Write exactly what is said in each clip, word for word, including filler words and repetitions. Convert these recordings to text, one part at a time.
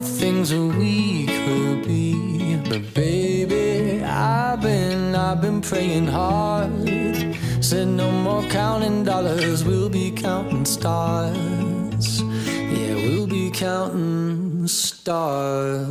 Things that we could be, but baby, I've been, I've been praying hard. Said no more counting dollars, we'll be counting stars. Yeah, we'll be counting stars.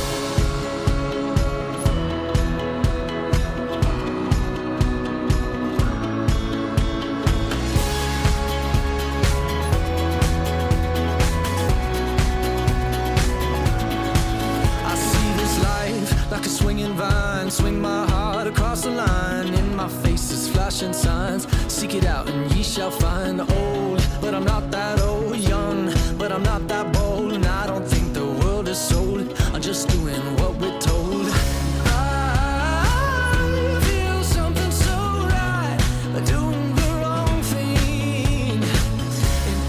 Like a swinging vine, swing my heart across the line. In my face is flashing signs. Seek it out and ye shall find. Old, but I'm not that old. Young, but I'm not that bold. And I don't think the world is sold. I'm just doing what we're told. I feel something so right, doing the wrong thing. And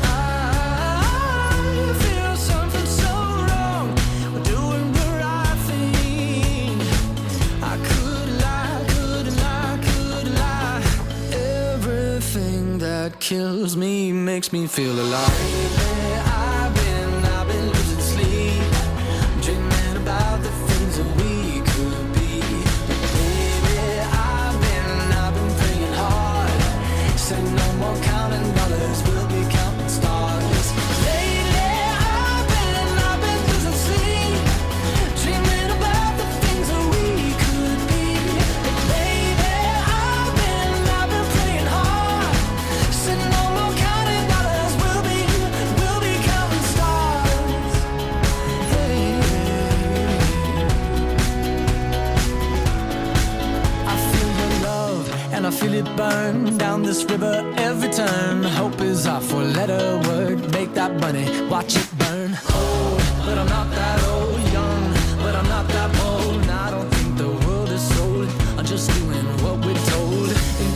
I feel something so wrong, doing the right thing. I could lie, could lie, could lie. Everything that kills me makes me feel alive. I've been, I've been losing sleep, dreaming about the things that we could be. Baby, I've been, I've been praying hard. Said no more counting dollars, we'll be counting stars. Lately, I've been, I've been losing sleep, dreaming about the things that we could be. Baby, I've been, I've been praying hard. Said no more counting dollars, we'll be, we'll be counting stars. Hey. I feel your love and I feel it burn down this river every turn. Hope is our four-letter word. Make that money, watch it burn. Old, but I'm not that old. Young, but I'm not that bold. And I don't think the world is sold. I'm just doing what we're told. And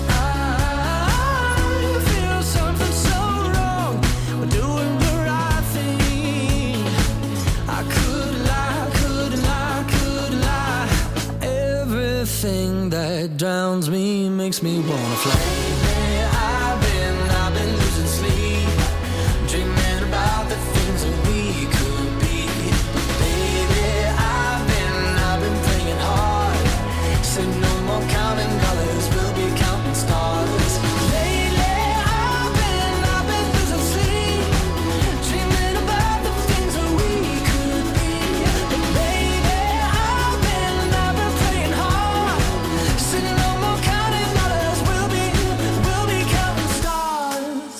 I feel something so wrong, we're doing the right thing. I could lie, could lie, could lie. Everything that drowns me makes me wanna fly. I've been, I've been losing sleep, dreaming about the things that we could be. Baby, I've been, I've been praying hard. Said no more counting dollars, we'll be counting stars. Lately, I've been, I've been losing sleep, dreaming about the things that we could be. But baby, I've been, I've been praying hard. Said no more counting dollars, we'll be, we'll be counting stars.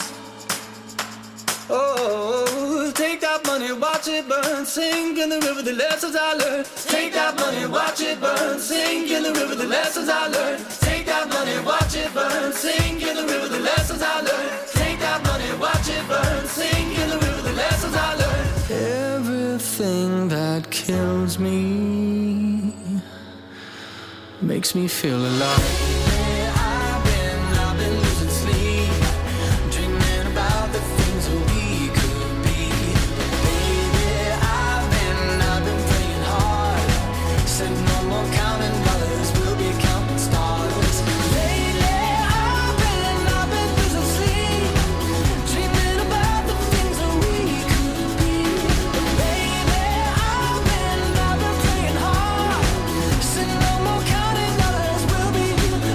Oh, take that money, watch it burn, sink in the river, the lessons I learned. Take that money, watch it burn, sink in the river, the lessons I learned. Take that money, watch it burn, sink in the river, the lessons I learned. Take that money, watch it burn, sink in the river, the lessons I learned. Everything that kills me makes me feel alive. I've been, I've been losing sleep, dreaming about the things that we could be. Baby, I've been, I've been praying hard. Said no more counting dollars, we'll be counting stars. Lately, I've been, I've been losing sleep, dreaming about the things that we could be. Baby, I've been, I've been praying hard. Said no more counting dollars, we'll be,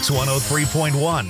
Mix one oh three point one.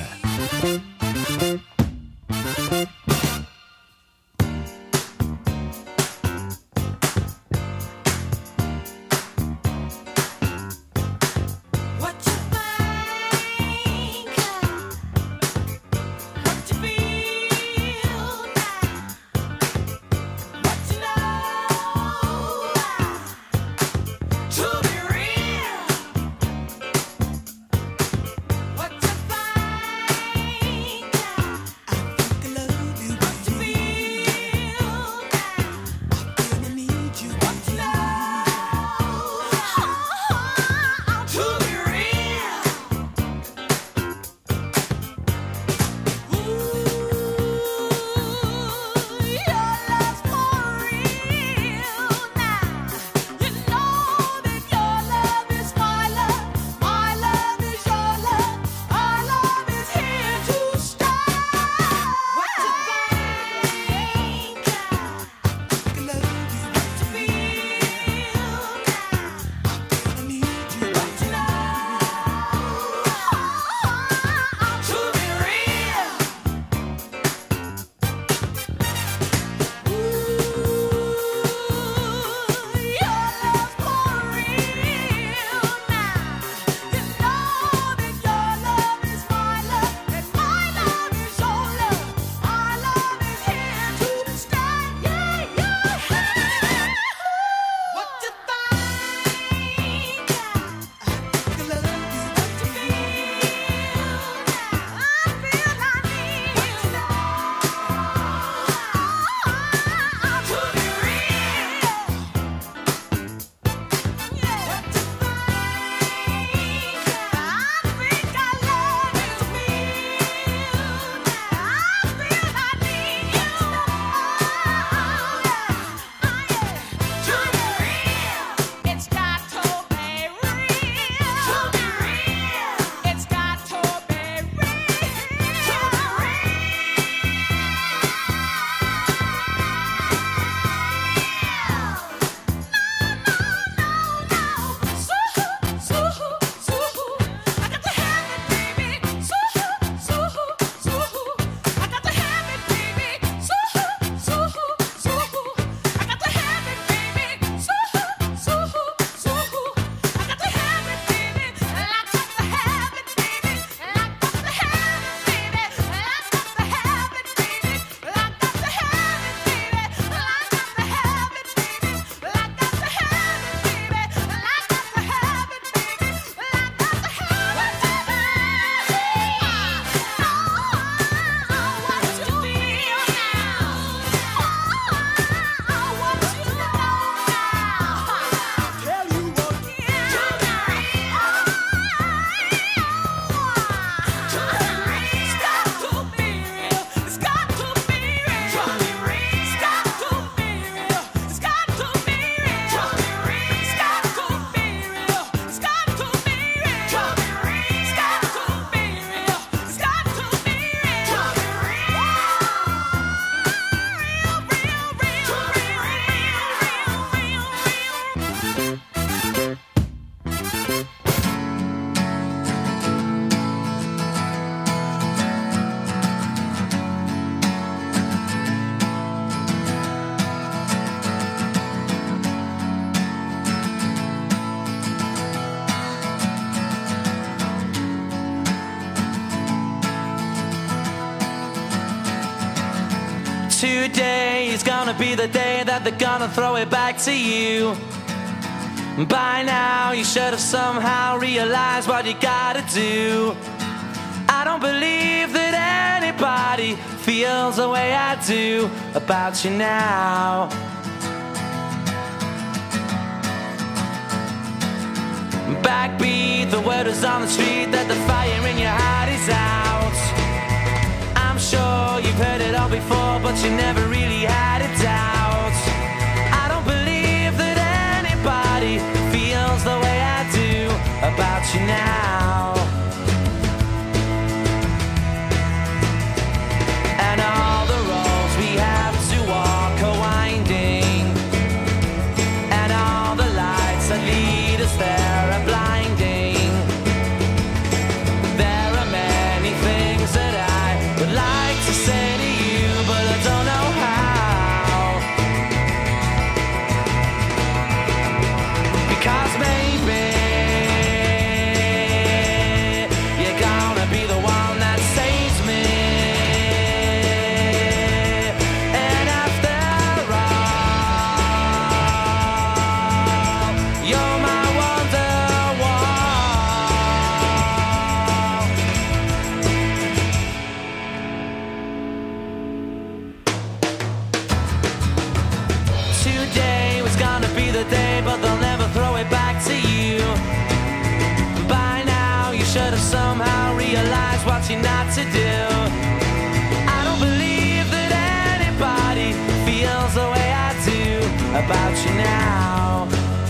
Today is gonna be the day that they're gonna throw it back to you. By now you should have somehow realized what you gotta do. I don't believe that anybody feels the way I do about you now. Backbeat, the word is on the street that the fire in your heart is out. I'm sure you've heard it all before, but you never really had a doubt. I don't believe that anybody feels the way I do about you now. And all the roads we have to walk are winding, and all the lights that lead us there are blinding. There not to do. I don't believe that anybody feels the way I do about you now.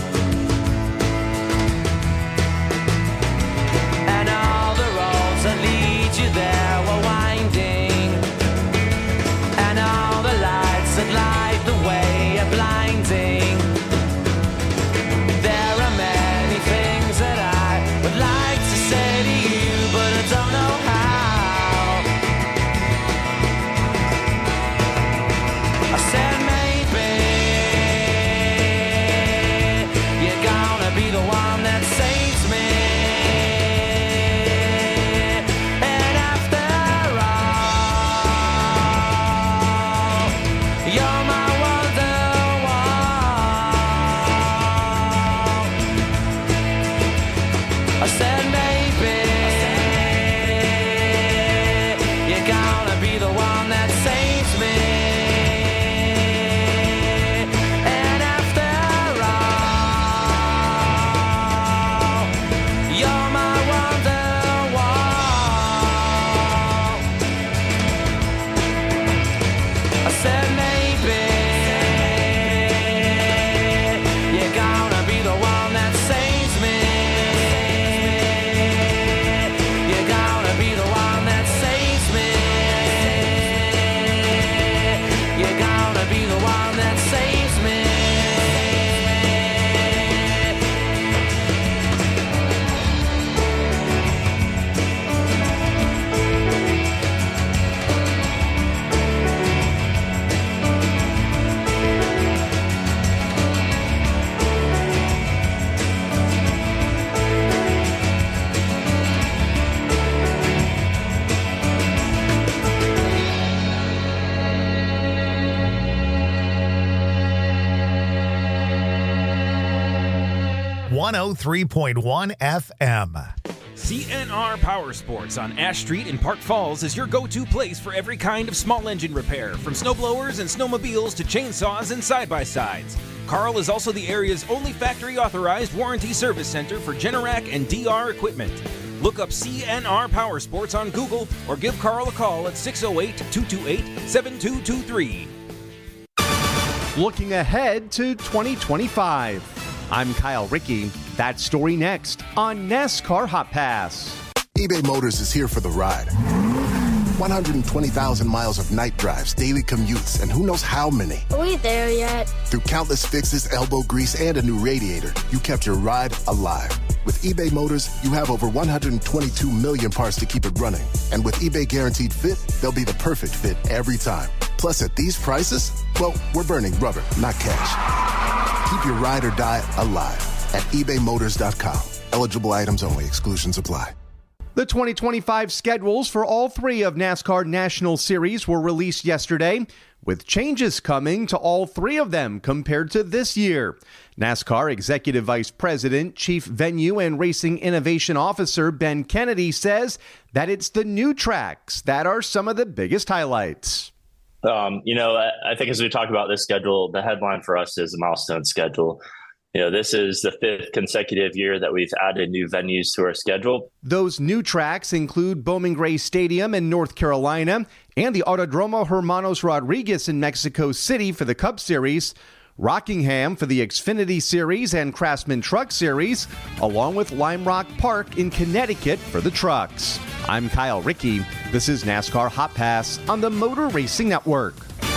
And all the roads that lead you there were winding, and all the lights that light the way are blinding. There are many things that I would like to say to you, but I don't know how. I said maybe you're gonna be the one that saves me. And after all, you're my wonderwall. I said maybe you're gonna be the one that saves me. And after all, you're my wonderwall. I said maybe you're gonna be the one that saves me. You're gonna be the one that saves me. You're gonna be the one that saves me. one oh three point one F M. C N R Power Sports on Ash Street in Park Falls is your go-to place for every kind of small engine repair, from snowblowers and snowmobiles to chainsaws and side-by-sides. Carl is also the area's only factory-authorized warranty service center for Generac and D R equipment. Look up C N R Power Sports on Google or give Carl a call at six oh eight, two two eight, seven two two three. Looking ahead to twenty twenty-five. I'm Kyle Rickey. That story next on NASCAR Hot Pass. eBay Motors is here for the ride. one hundred twenty thousand miles of night drives, daily commutes, and who knows how many. Are we there yet? Through countless fixes, elbow grease, and a new radiator, you kept your ride alive. With eBay Motors, you have over one hundred twenty-two million parts to keep it running. And with eBay Guaranteed Fit, they'll be the perfect fit every time. Plus, at these prices, well, we're burning rubber, not cash. Keep your ride or die alive at ebay motors dot com. Eligible items only. Exclusions apply. The twenty twenty-five schedules for all three of NASCAR National Series were released yesterday, with changes coming to all three of them compared to this year. NASCAR Executive Vice President, Chief Venue and Racing Innovation Officer Ben Kennedy says that it's the new tracks that are some of the biggest highlights. Um, you know, I, I think as we talk about this schedule, the headline for us is the milestone schedule. You know, this is the fifth consecutive year that we've added new venues to our schedule. Those new tracks include Bowman Gray Stadium in North Carolina and the Autodromo Hermanos Rodriguez in Mexico City for the Cup Series, Rockingham for the Xfinity Series and Craftsman Truck Series, along with Lime Rock Park in Connecticut for the trucks. I'm Kyle Rickey. This is NASCAR Hot Pass on the Motor Racing Network.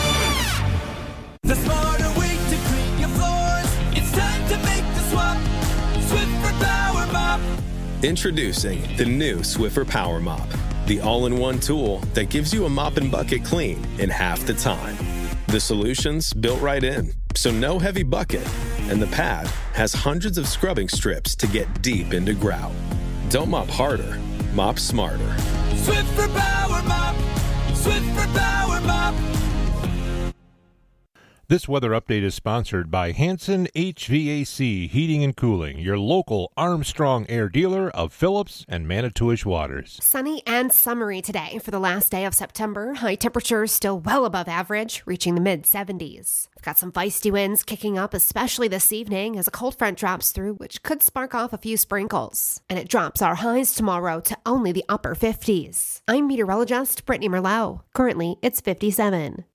The smarter way to clean your floors. It's time to make the swap. Swiffer Power Mop. Introducing the new Swiffer Power Mop, the all-in-one tool that gives you a mop and bucket clean in half the time. The solution's built right in, so no heavy bucket, and the pad has hundreds of scrubbing strips to get deep into grout. Don't mop harder, mop smarter. Swiffer Power Mop. Swiffer Power Mop. This weather update is sponsored by Hanson H V A C Heating and Cooling, your local Armstrong Air dealer of Phillips and Manitowish waters. Sunny and summery today for the last day of September. High temperatures still well above average, reaching the mid seventies. We've got some feisty winds kicking up, especially this evening as a cold front drops through, which could spark off a few sprinkles. And it drops our highs tomorrow to only the upper fifties. I'm meteorologist Brittany Merlot. Currently, it's fifty-seven.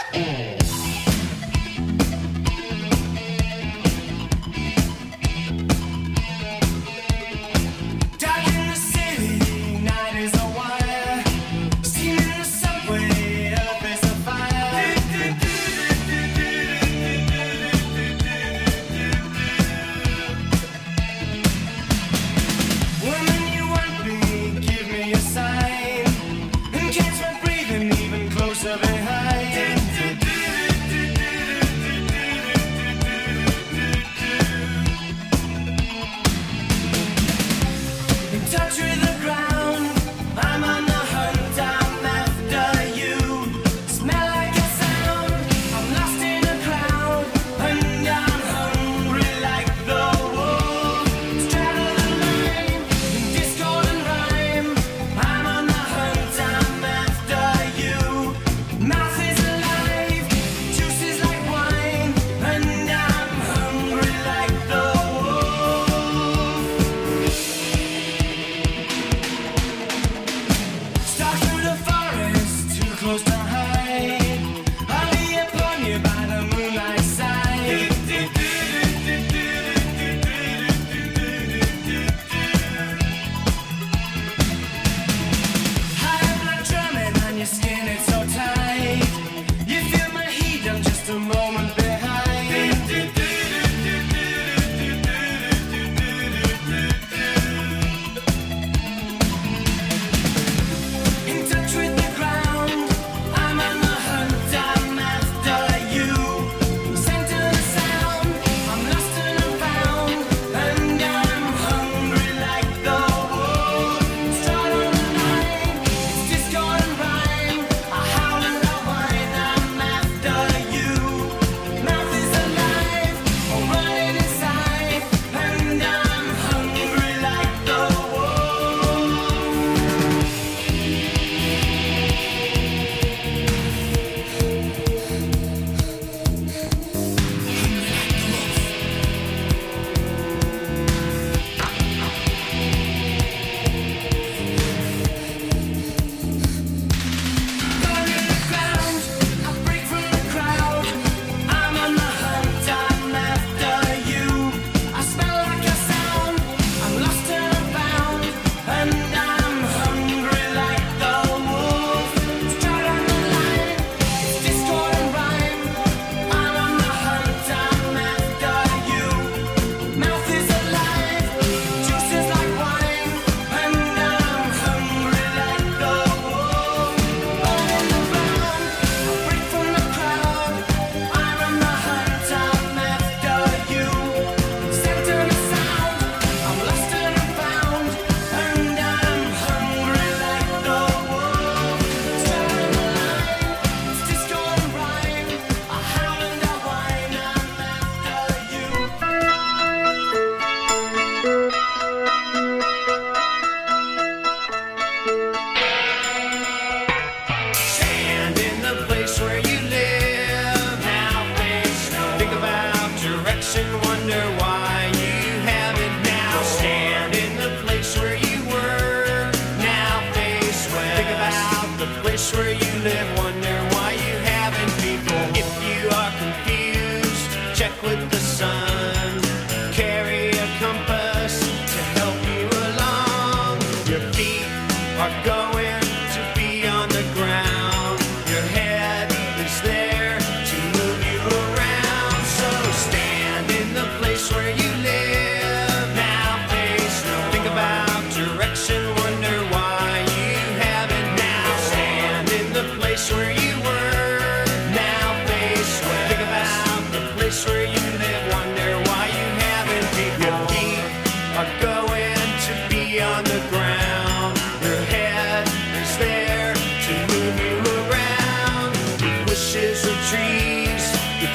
Where you were, now face where. Think about the place where you live, wonder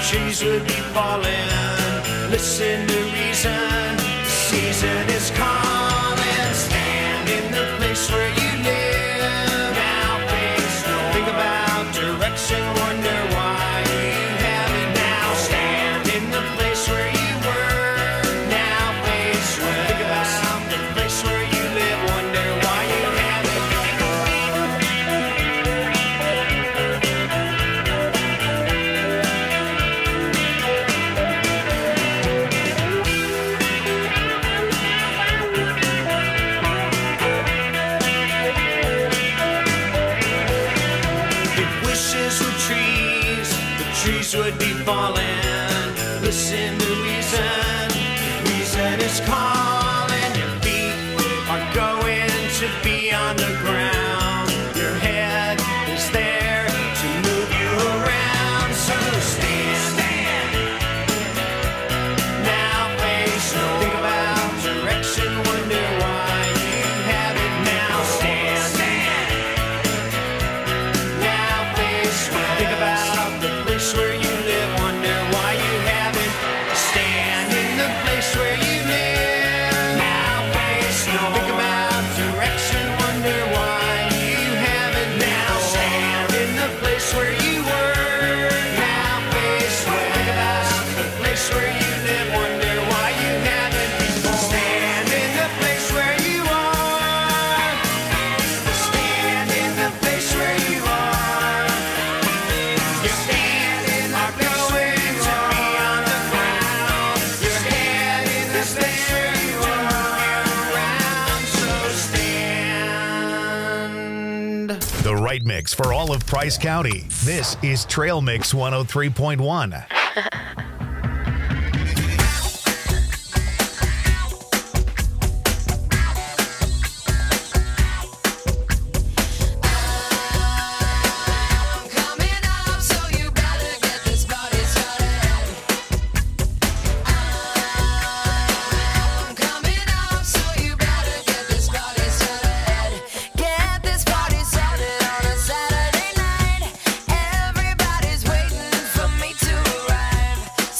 trees would be falling. Listen to reason, the season is calling. Stand in the place where you live. Now face no. Think about direction, wonder why you have it now. Stand in the place where you were. Now face well. Think about the place where you live, wonder why you have it. Trees would be falling. Listen to reason. Reason is calling. Your feet are going to be on the ground. Your head is there to move you around. So stand, stand. Now face no. Think about direction. Wonder why you have it now. Stand, stand. Now face well. Think about where you live, wonder why you haven't. Stand in the place where you live. Now face no. Think about direction, wonder why you haven't. Now stand in the place where you were. Now face well. Think about the place where you live, wonder why you haven't before. Stand in the place where you are. Stand in the place where you are. Your feet the right mix for all of Price County. This is Trail Mix one oh three point one. Saturday night, everybody's waiting for me to arrive.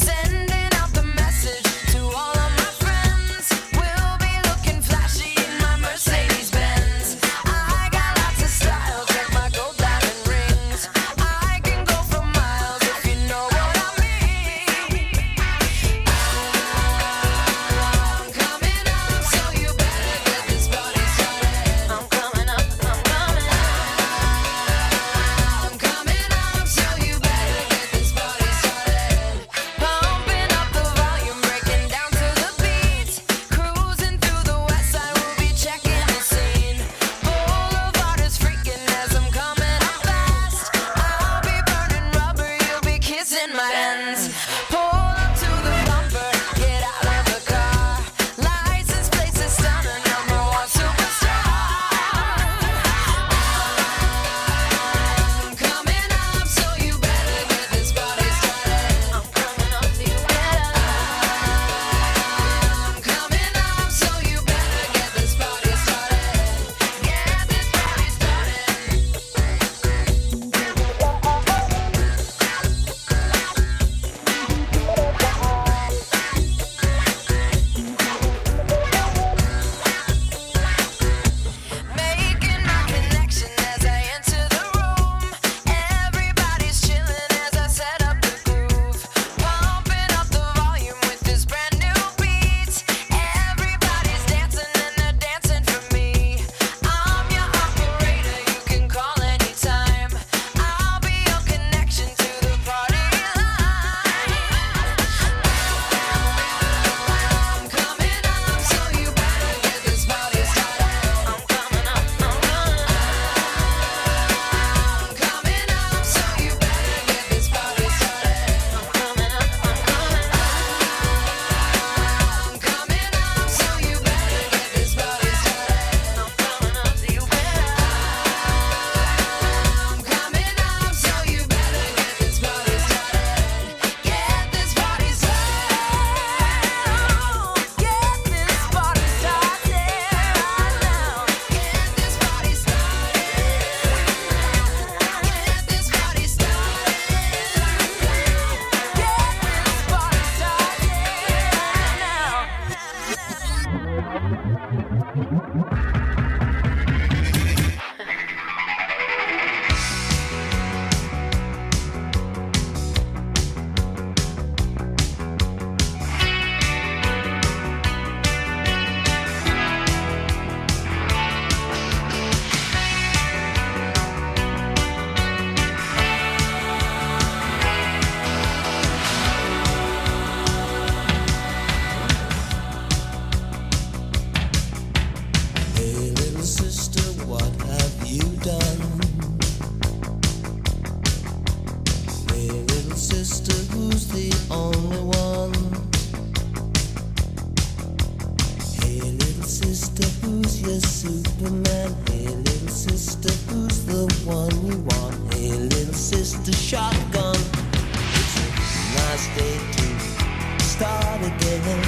Hey, little sister shotgun. It's a nice day to start again.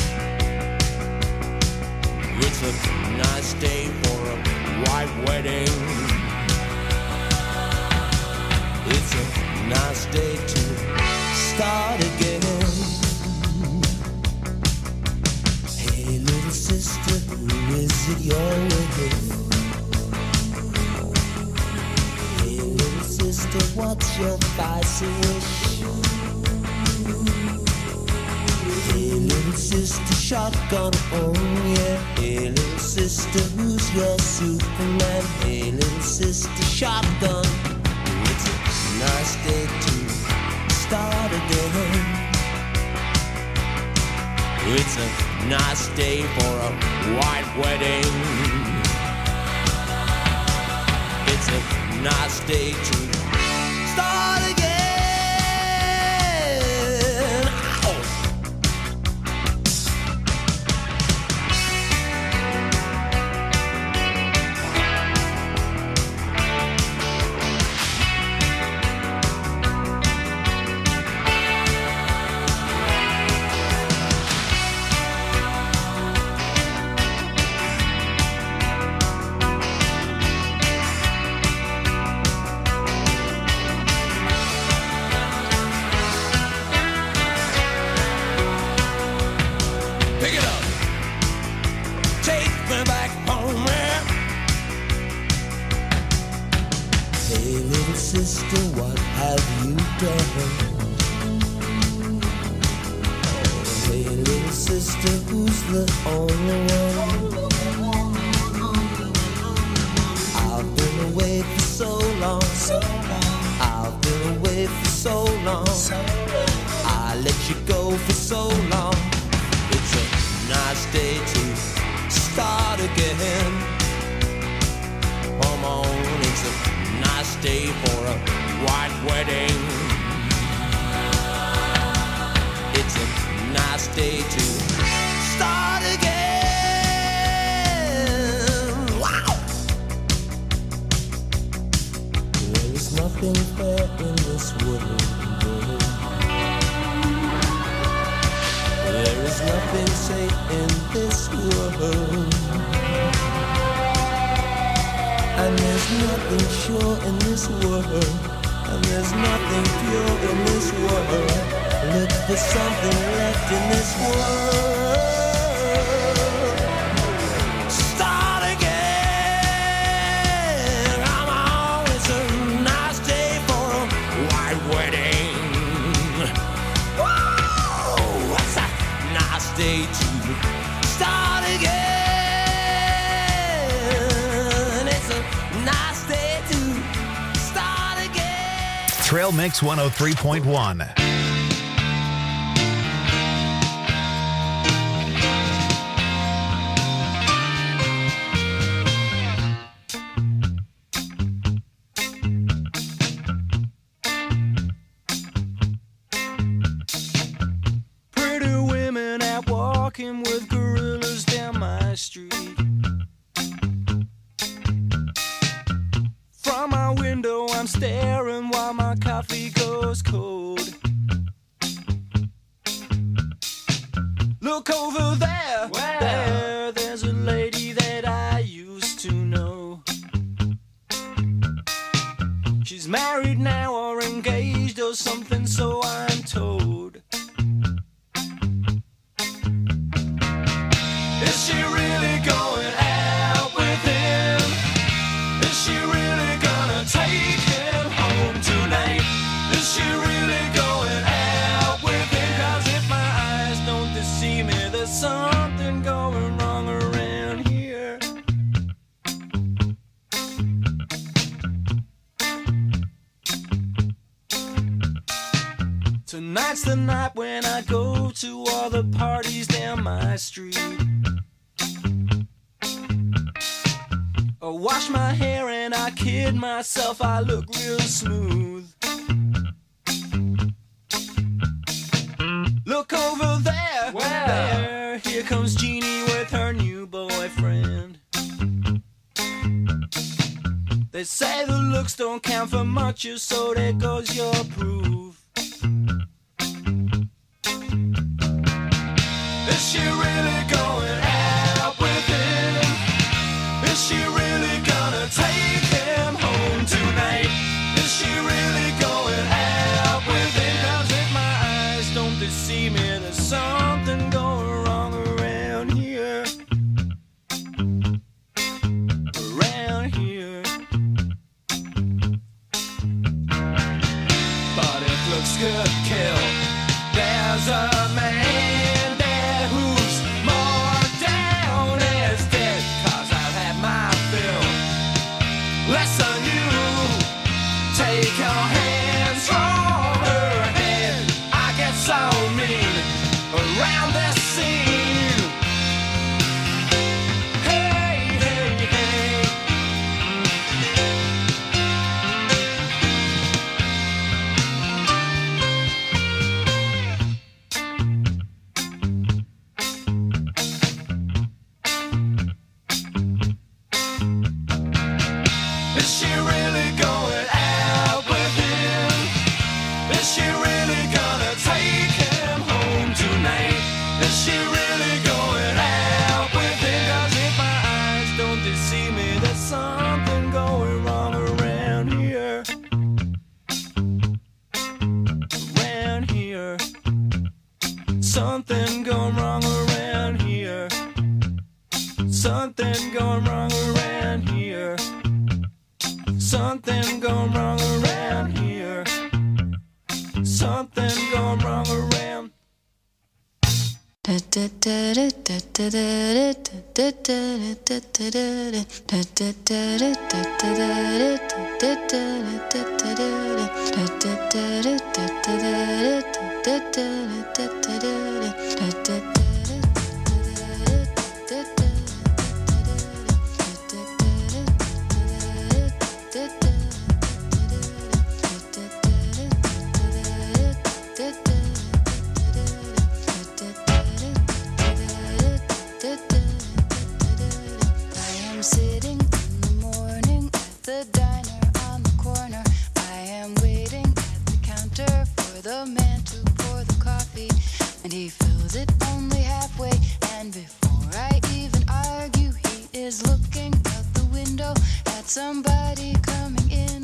It's a nice day for a white wedding. It's a nice day to start again. Hey, little sister, who is it you're with? Hey, little sister, what's your spicy wish? Hey, little sister, shotgun, oh yeah. Hey, little sister, who's your Superman? Hey, little sister, shotgun. It's a nice day to start again. It's a nice day for a white wedding. It's a nice day to start again. Trail Mix one oh three point one. Pretty women out walking with gorillas down my street. From my window I'm staring while my coffee goes cold. Look over there, wow. there, there's a lady that I used to know. She's married now or engaged or something, so I'm told. Is she really going out with him? Is she really gonna take him home tonight? Is she really going out with him? 'Cause if my eyes don't deceive me, there's something going wrong around here. Tonight's the night when I go to all the parties down my street. I wash my hair and I kid myself, I look real smooth. Look over there, wow. there, here comes Jeannie with her new boyfriend. They say the looks don't count for much, so there goes your proof. Is she really going out with him? Is she really gonna take him home tonight? Is she really going out with him? 'Cause if my eyes don't deceive me, there's something going wrong around here. Around here. But if looks could kill, there's a man there who's more down as dead. 'Cause I've had my fill. Less than you. Take your hands from her head. I get so mean around this scene. Hey, hey, hey. Is she really going out with him? Is she really gonna take him home tonight? Is she really going out with him? 'Cause if my eyes don't deceive me, there's something going wrong around here. Around here. Something going wrong around here. Something going wrong around here. Something going wrong around here. Something going wrong around. I am sitting in the morning at the diner on the corner. I am waiting at the counter for the man to pour the coffee, and he fills it only halfway. And before I even argue, he is looking out the window at somebody coming in.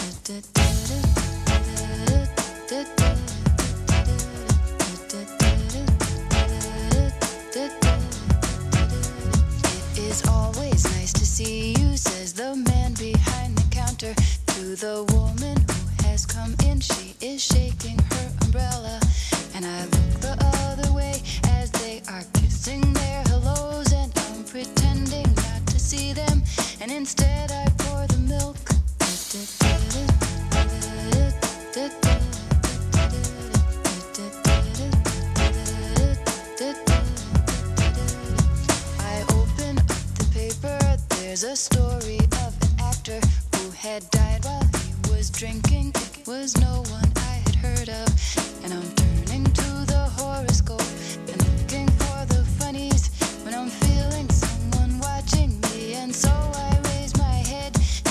It is always nice to see you, says the man behind the counter to the woman who has come in. She is shaking her umbrella, and I look the other way as they are kissing their hellos, and I'm pretending not to see them, and instead I pour the milk. I open up the paper, there's a story of an actor who had died while he was drinking. It was no one I had heard of, and I'm turning to the horoscope and looking for the funnies when I'm feeling someone watching me, and so I raise my head.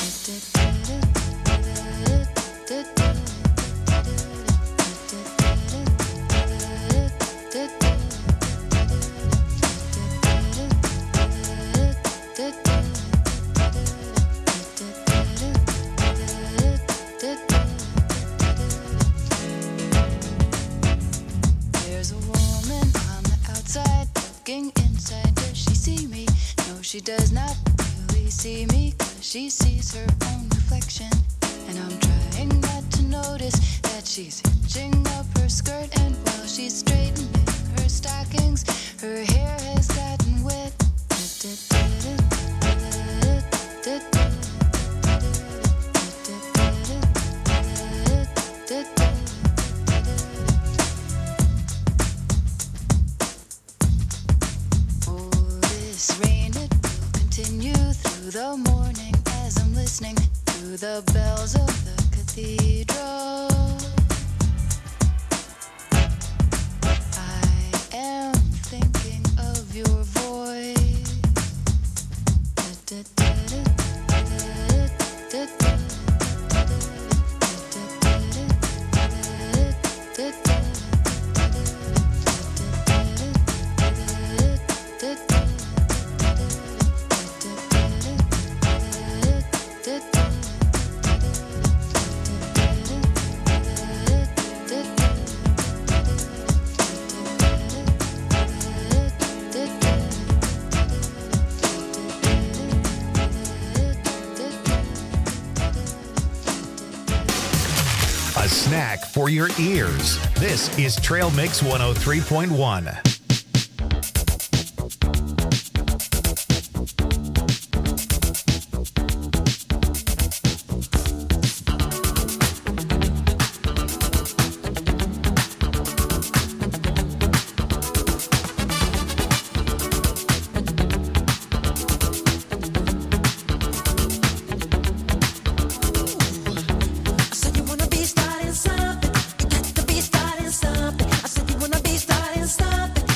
There's a woman on the outside looking inside. Does she see me? No, she does not really see me, 'cause she sees her own reflection. And I'm trying not to notice that she's hitching up her skirt, and while she's straightening her stockings, her hair has gotten wet. Oh, this rain, it will continue through the morning as I'm listening to the bells of the cathedral. a snack for your ears. This is Trail Mix one oh three point one. Something. I said you wanna be starting something.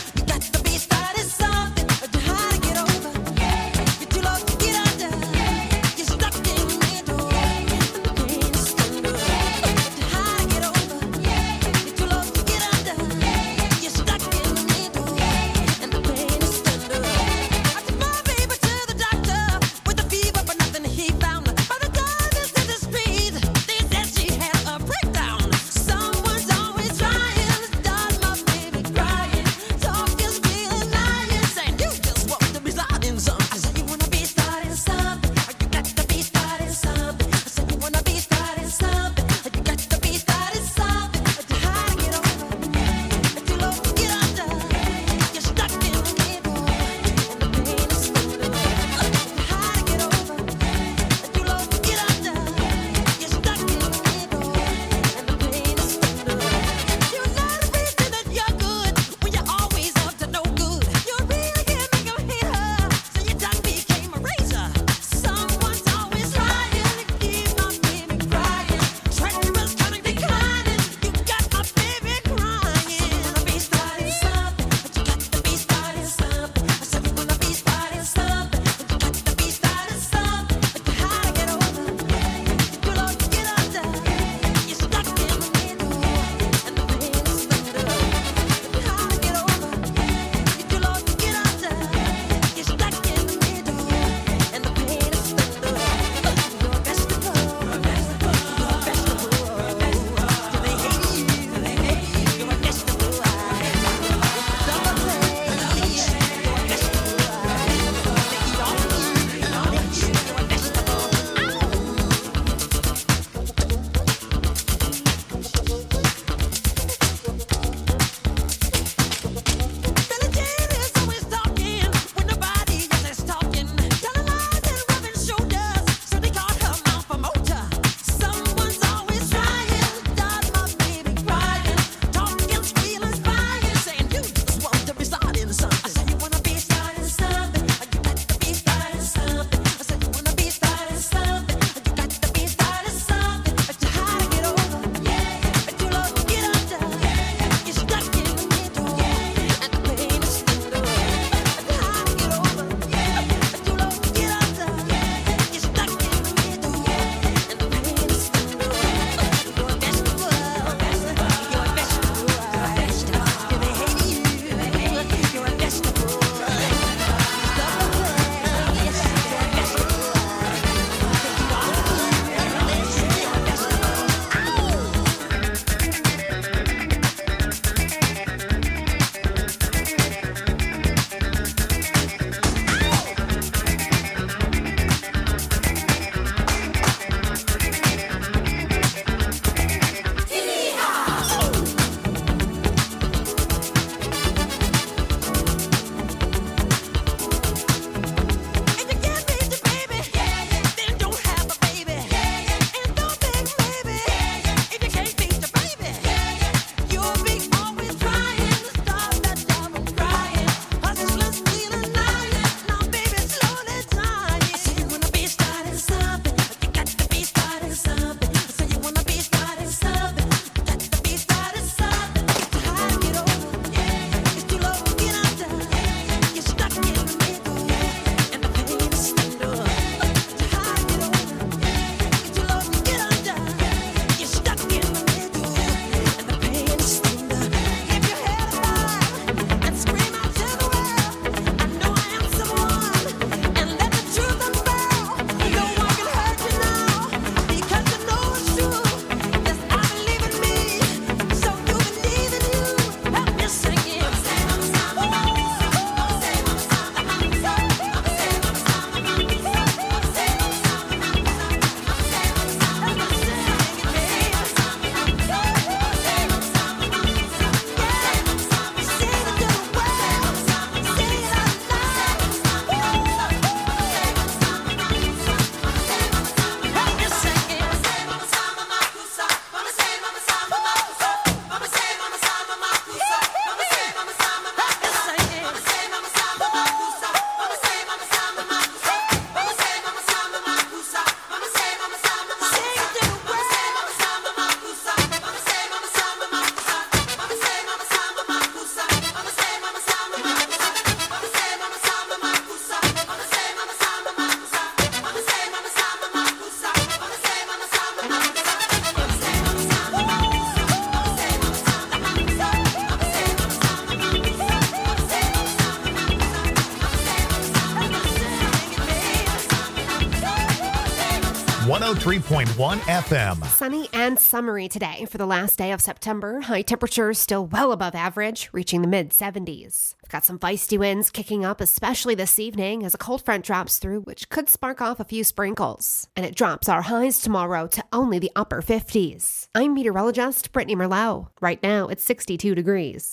oh three point one F M. Sunny and summery today for the last day of September. High temperatures still well above average, reaching the mid seventies. We've got some feisty winds kicking up, especially this evening as a cold front drops through, which could spark off a few sprinkles. And it drops our highs tomorrow to only the upper fifties. I'm meteorologist Brittany Merlot. Right now, it's sixty-two degrees.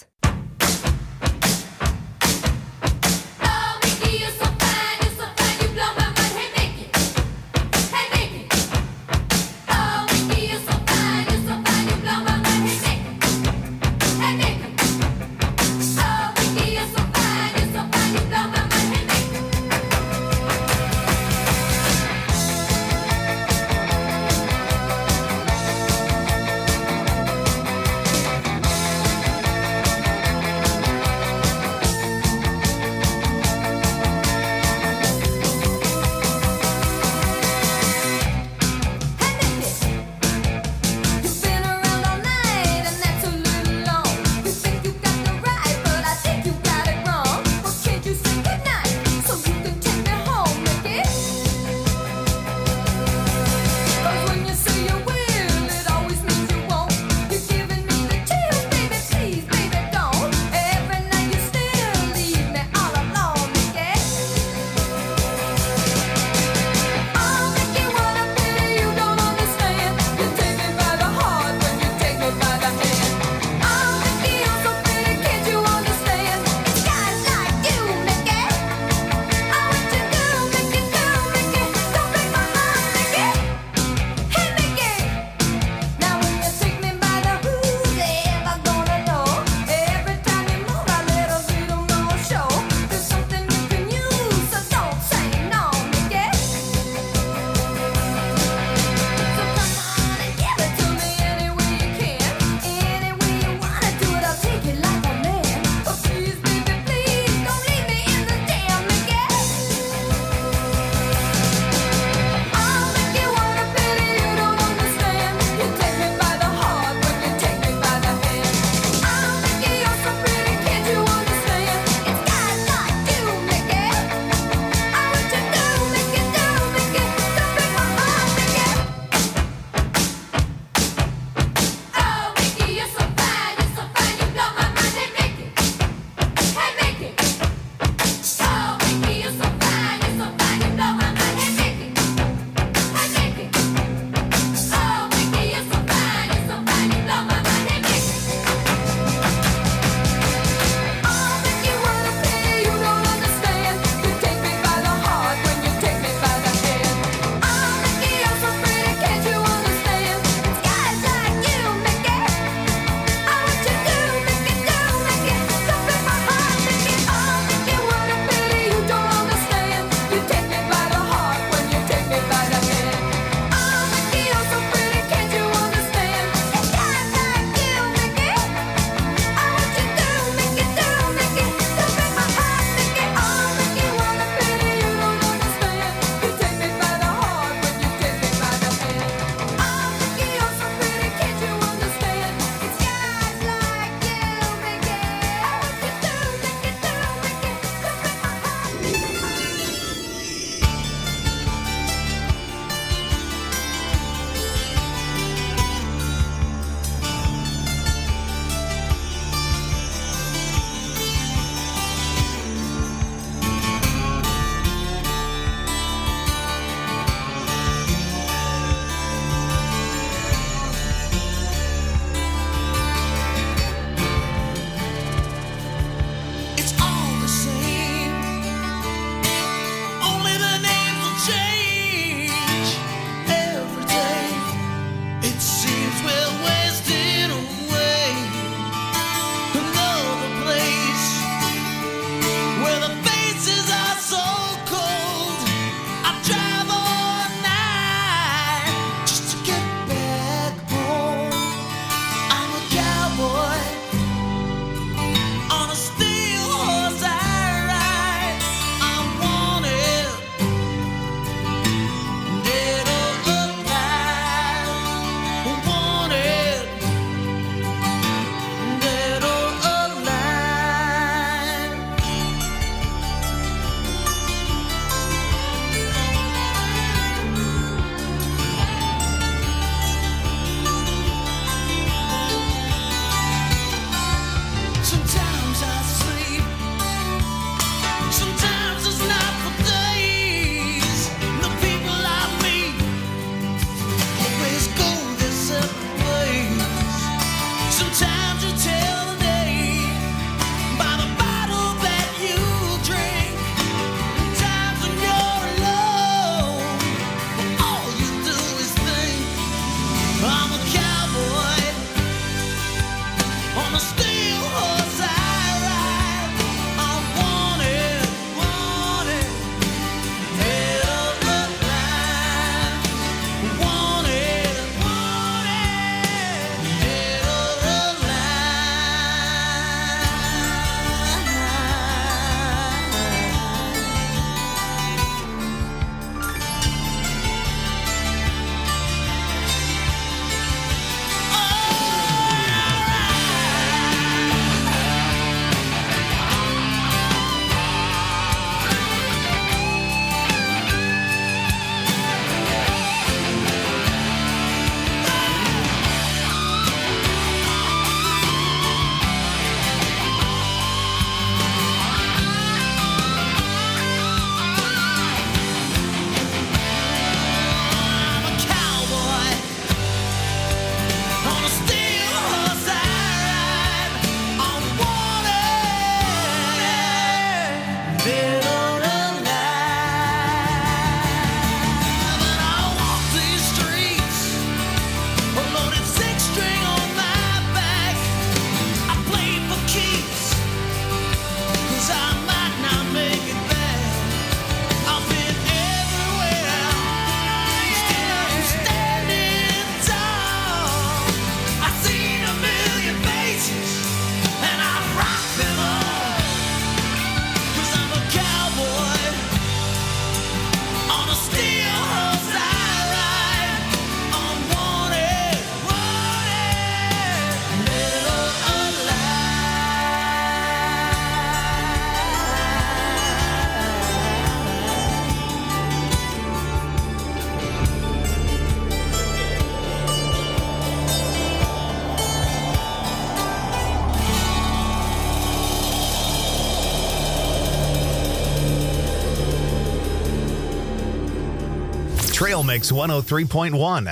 Trail Mix one oh three point one.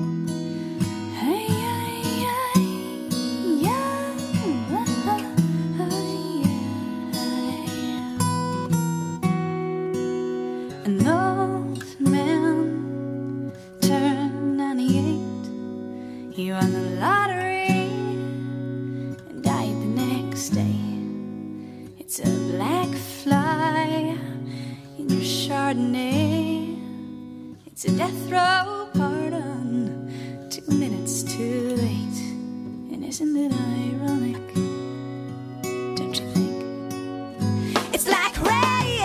An old man turned ninety-eight. He won the lottery and died the next day. It's a black fly in your Chardonnay. It's a death row pardon, two minutes too late. And isn't it ironic? Don't you think? It's like rain.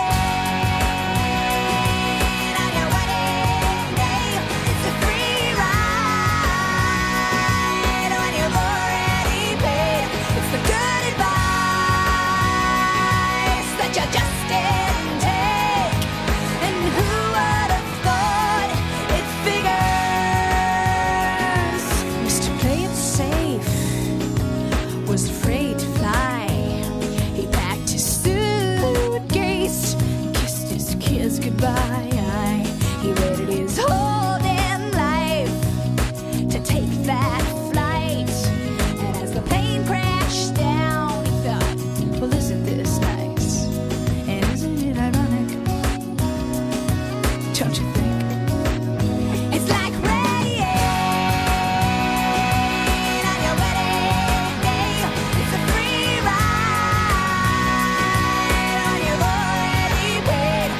Goodbye. He waited his whole damn life to take that flight. And as the plane crashed down, he thought, well, isn't this nice? And isn't it ironic? Don't you think? It's like rain on your wedding day. It's a free ride on your already paid.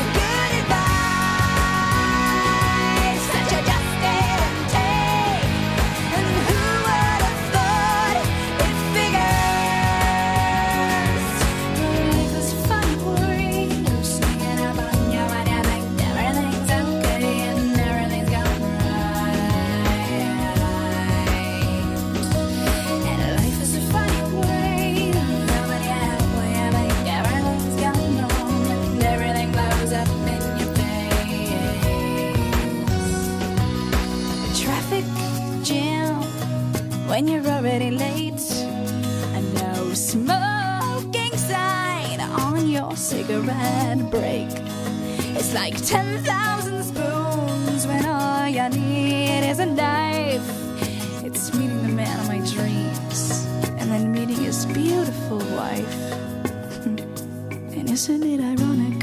When you're already late, a no smoking sign on your cigarette break. It's like ten thousand spoons when all you need is a knife. It's meeting the man of my dreams and then meeting his beautiful wife. And isn't it ironic?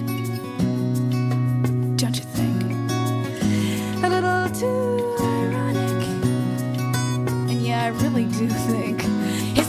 Don't you think? A little too ironic. I really do think